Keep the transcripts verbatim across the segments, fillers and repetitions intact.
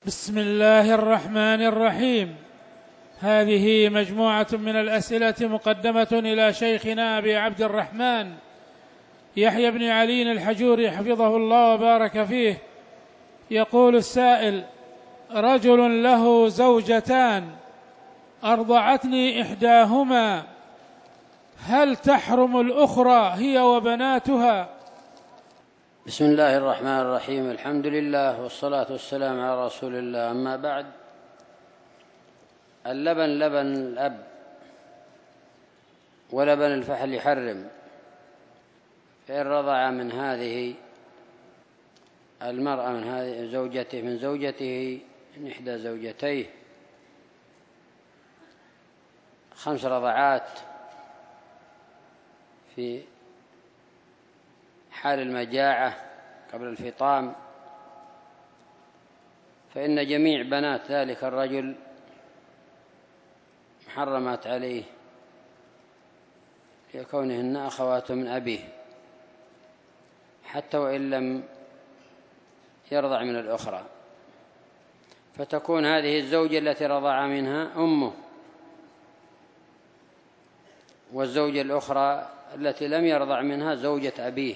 بسم الله الرحمن الرحيم. هذه مجموعة من الأسئلة مقدمة إلى شيخنا أبي عبد الرحمن يحيى بن علي الحجوري حفظه الله وبارك فيه. يقول السائل: رجل له زوجتان أرضعتني إحداهما، هل تحرم الأخرى هي وبناتها؟ بسم الله الرحمن الرحيم. الحمد لله والصلاة والسلام على رسول الله. أما بعد، اللبن لبن الأب ولبن الفحل يحرم، فإن رضع من هذه المرأة من هذه زوجته من زوجته من إحدى زوجتيه خمس رضعات في حال المجاعة قبل الفطام، فإن جميع بنات ذلك الرجل محرمات عليه لكونهن أخوات من أبيه، حتى وإن لم يرضع من الأخرى، فتكون هذه الزوجة التي رضع منها أمه، والزوجة الأخرى التي لم يرضع منها زوجة أبيه،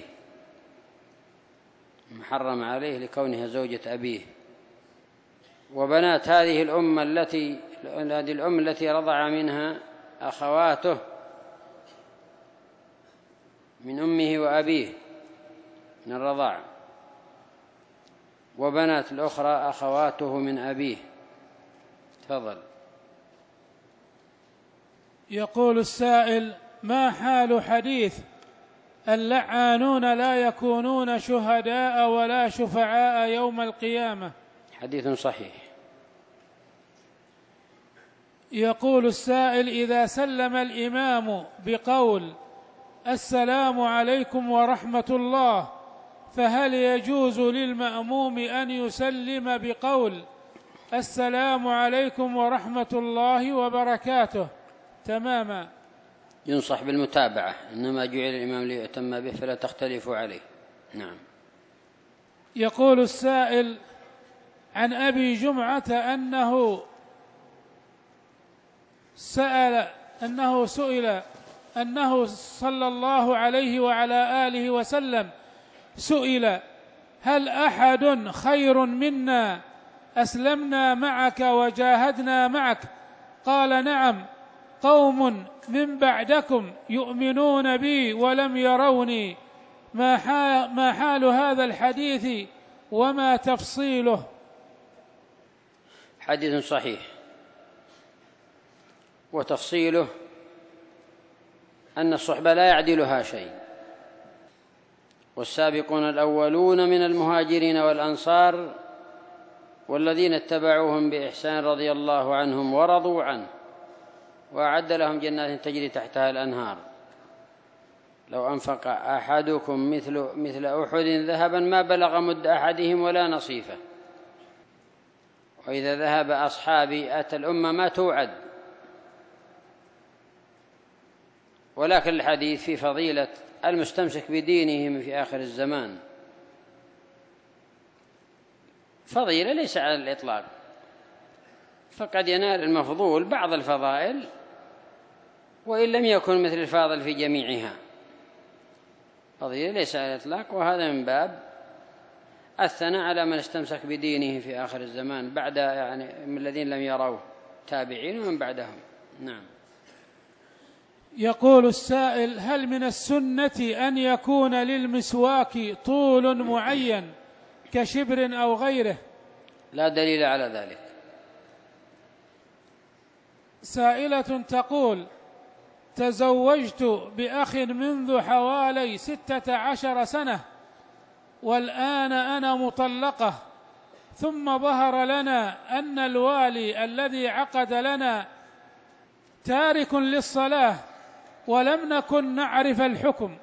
محرم عليه لكونها زوجة أبيه. وبنات هذه الأم التي هذه الأم التي رضع منها أخواته من أمه وأبيه من الرضاع، وبنات الأخرى أخواته من أبيه. تفضل. يقول السائل: ما حال حديث اللعانون لا يكونون شهداء ولا شفعاء يوم القيامة؟ حديث صحيح. يقول السائل: إذا سلم الإمام بقول السلام عليكم ورحمة الله، فهل يجوز للمأموم أن يسلم بقول السلام عليكم ورحمة الله وبركاته تماما؟ ينصح بالمتابعة، إنما جعل الإمام ليؤتم به فلا تختلفوا عليه. نعم. يقول السائل: عن أبي جمعة أنه سأل أنه سئل أنه صلى الله عليه وعلى آله وسلم سئل: هل أحد خير منا أسلمنا معك وجاهدنا معك؟ قال: نعم، قوم من بعدكم يؤمنون بي ولم يروني. ما حال هذا الحديث وما تفصيله؟ حديث صحيح، وتفصيله أن الصحبة لا يعدلها شيء، والسابقون الأولون من المهاجرين والأنصار والذين اتبعوهم بإحسان رضي الله عنهم ورضوا عنه، وأعد لهم جنات تجري تحتها الأنهار. لو أنفق أحدكم مثل مثل أحد ذهبا ما بلغ مد أحدهم ولا نصيفه. وإذا ذهب أصحابي أتى الأمة ما توعد. ولكن الحديث في فضيلة المستمسك بدينهم في آخر الزمان فضيلة ليس على الإطلاق، فقد ينال المفضول بعض الفضائل وإن لم يكن مثل الفاضل في جميعها. فضيلة ليس على الإطلاق، وهذا من باب الثناء على من استمسك بدينه في آخر الزمان بعد يعني من الذين لم يروه تابعين ومن بعدهم. نعم. يقول السائل: هل من السنة أن يكون للمسواك طول معين كشبر أو غيره؟ لا دليل على ذلك. سائلة تقول: تزوجت بأخ منذ حوالي ستة عشر سنة، والآن أنا مطلقة، ثم ظهر لنا أن الوالي الذي عقد لنا تارك للصلاة ولم نكن نعرف الحكم.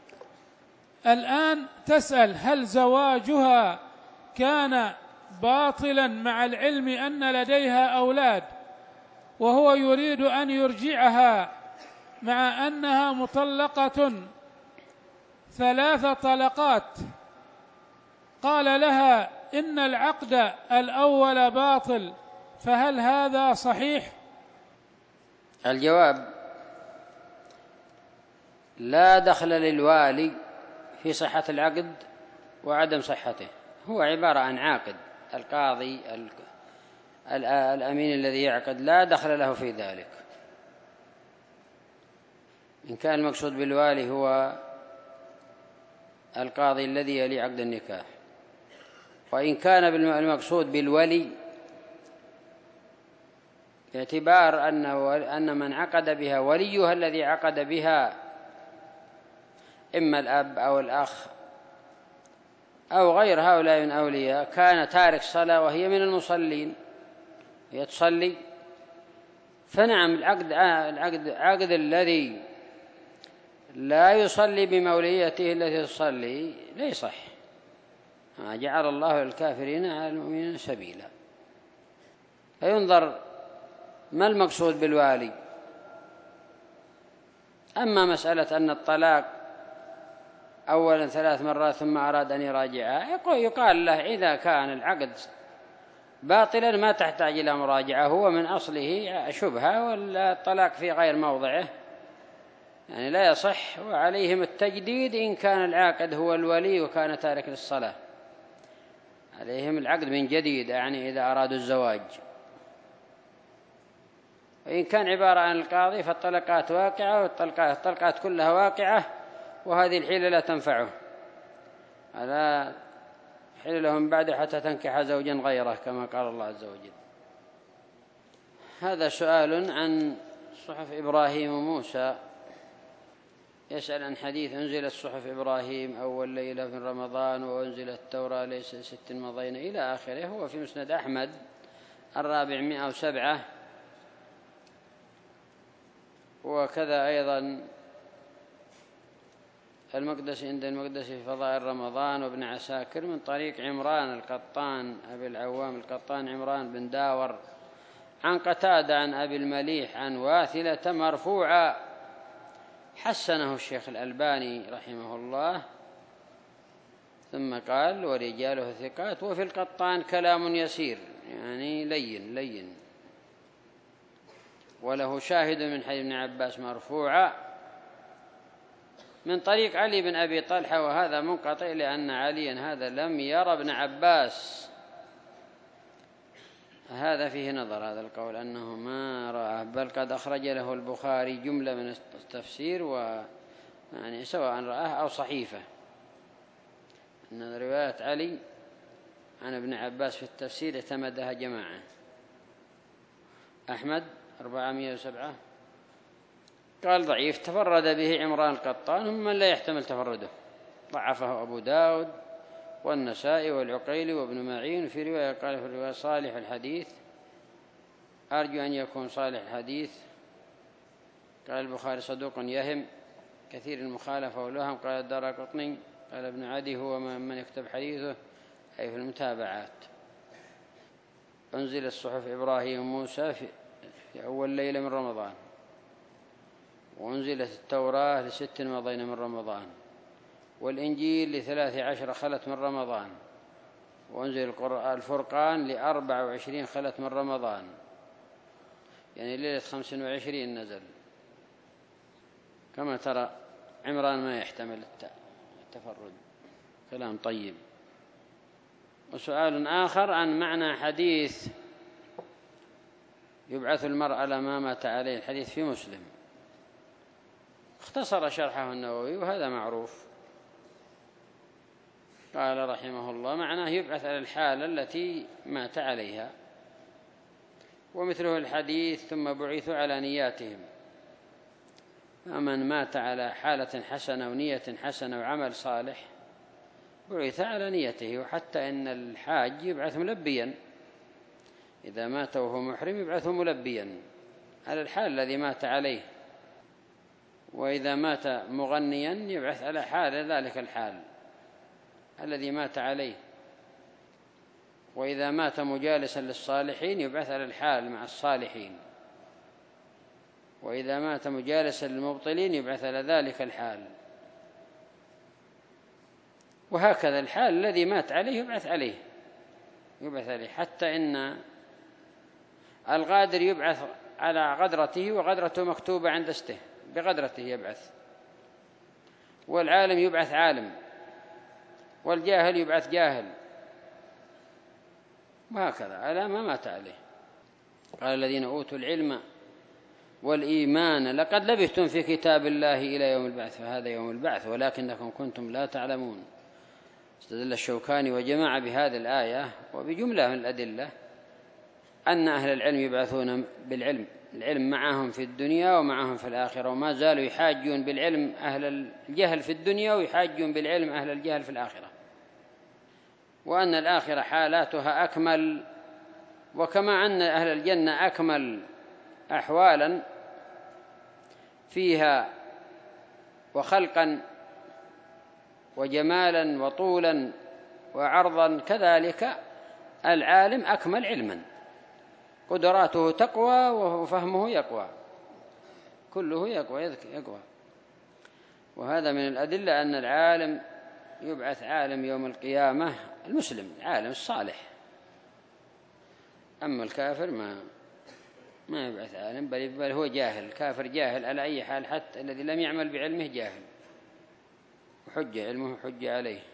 الآن تسأل: هل زواجها كان باطلا مع العلم أن لديها أولاد، وهو يريد أن يرجعها مع أنها مطلقة ثلاث طلقات؟ قال لها: إن العقد الأول باطل، فهل هذا صحيح؟ الجواب: لا دخل للوالي في صحة العقد وعدم صحته، هو عبارة عن عاقد. القاضي الأمين الذي يعقد لا دخل له في ذلك. إن كان المقصود بالوالي هو القاضي الذي يلي عقد النكاح، وإن كان المقصود بالولي باعتبار أن من عقد بها وليها الذي عقد بها إما الأب أو الأخ أو غير هؤلاء من أولياء، كان تارك صلاة وهي من المصلين، هي تصلي، فنعم العقد العقد عقد الذي لا يصلي بموليته التي تصلي لا يصح. جعل الله الكافرين على المؤمنين سبيلا. فينظر ما المقصود بالوالي. أما مسألة أن الطلاق أولا ثلاث مرات ثم أراد أن يراجعها، يقال له إذا كان العقد باطلا ما تحتاج إلى مراجعة، هو من أصله شبهة والطلاق في غير موضعه، يعني لا يصح، وعليهم التجديد إن كان العاقد هو الولي وكان تارك للصلاة، عليهم العقد من جديد، يعني إذا أرادوا الزواج. وإن كان عبارة عن القاضي فالطلقات واقعة، والطلقات كلها واقعة، وهذه الحيلة لا تنفعه، ألا حل لهم بعد حتى تنكح زوجا غيره كما قال الله عز وجل. هذا سؤال عن صحف إبراهيم وموسى، يسأل عن حديث: أنزلت صحف إبراهيم أول ليلة من رمضان وأنزلت التوراة ليس ست مضين إلى آخره. هو في مسند أحمد الرابعمائة وسبعة، وكذا أيضا المقدسي عند المقدسي في فضائل رمضان، وابن عساكر من طريق عمران القطان أبي العوام القطان عمران بن داور عن قتادة عن أبي المليح عن واثلة مرفوعا، حسنه الشيخ الألباني رحمه الله، ثم قال: ورجاله ثقات. وفي القطان كلام يسير، يعني لين لين، وله شاهد من حديث ابن عباس مرفوعا من طريق علي بن أبي طلحة، وهذا منقطع لأن عليا هذا لم يرى ابن عباس. هذا فيه نظر، هذا القول أنه ما رآه، بل قد أخرج له البخاري جملة من التفسير، ويعني سواء رآه أو صحيفة، أن رواية علي عن ابن عباس في التفسير اعتمدها جماعة. أحمد أربعمائة وسبعة قال ضعيف، تفرد به عمران القطان، هم من لا يحتمل تفرده، ضعفه أبو داود والنسائي والعقيلي وابن معين. في رواية قال في الرواية: صالح الحديث، أرجو أن يكون صالح الحديث. قال البخاري: صدوق يهم، كثير المخالفة والوهم. قال الدارقطني قال ابن عدي: هو من يكتب حديثه أي في المتابعات. أنزل الصحف إبراهيم وموسى في أول ليلة من رمضان، وأنزلت التوراة لست مضين من رمضان، والإنجيل لثلاث عشر خلت من رمضان، وأنزل الفرقان لأربع وعشرين خلت من رمضان، يعني ليلة خمس وعشرين نزل. كما ترى عمران ما يحتمل التفرد، كلام طيب. وسؤال آخر عن معنى حديث: يبعث المرء على ما مات عليه، الحديث في مسلم، اختصر شرحه النووي وهذا معروف. قال رحمه الله: معناه يبعث على الحالة التي مات عليها، ومثله الحديث: ثم بعثوا على نياتهم. فمن مات على حالة حسنة ونية حسنة وعمل صالح بعث على نيته. وحتى إن الحاج يبعث ملبيا، إذا مات وهو محرم يبعث ملبيا على الحال الذي مات عليه، وإذا مات مغنيا يبعث على حال ذلك الحال الذي مات عليه، وإذا مات مجالسا للصالحين يبعث على الحال مع الصالحين، وإذا مات مجالسا للمبطلين يبعث على ذلك الحال، وهكذا الحال الذي مات عليه يبعث عليه. يبعث عليه، حتى إن الغادر يبعث على غدرته، وغدرته مكتوبة عند استه، بغدرته يبعث، والعالم يبعث عالم، والجاهل يبعث جاهل، وهكذا على ما مات عليه. قال الذين أوتوا العلم والإيمان لقد لبثتم في كتاب الله إلى يوم البعث، فهذا يوم البعث ولكنكم كنتم لا تعلمون. استدل الشوكاني وجماعة بهذه الآية وبجملة من الأدلة أن أهل العلم يبعثون بالعلم، العلم معهم في الدنيا ومعهم في الآخرة، وما زالوا يحاجون بالعلم أهل الجهل في الدنيا ويحاجون بالعلم أهل الجهل في الآخرة، وأن الآخرة حالاتها أكمل، وكما أن أهل الجنة أكمل أحوالا فيها وخلقا وجمالا وطولا وعرضا، كذلك العالم أكمل علما، قدراته تقوى وفهمه يقوى، كله يقوى يقوى. وهذا من الأدلة أن العالم يبعث عالم يوم القيامة، المسلم عالم الصالح، أما الكافر ما ما يبعث عالم، بل, بل هو جاهل، الكافر جاهل على أي حال، حتى الذي لم يعمل بعلمه جاهل، وحج علمه حج عليه.